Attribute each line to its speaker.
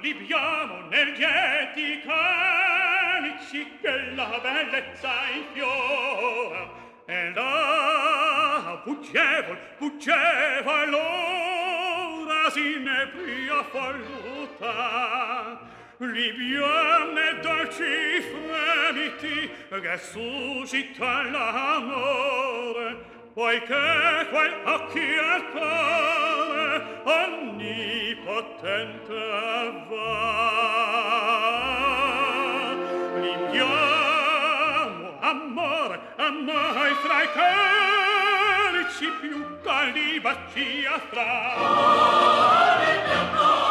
Speaker 1: libiamo nel lieti calici che la bellezza infiora e la fuggeva l'ora s'inebria falluta libiane dolci fremiti che suscita l'amore poiché quel occhi al cuore onnipotente va libiamo amore fra i carici più caldi baci affra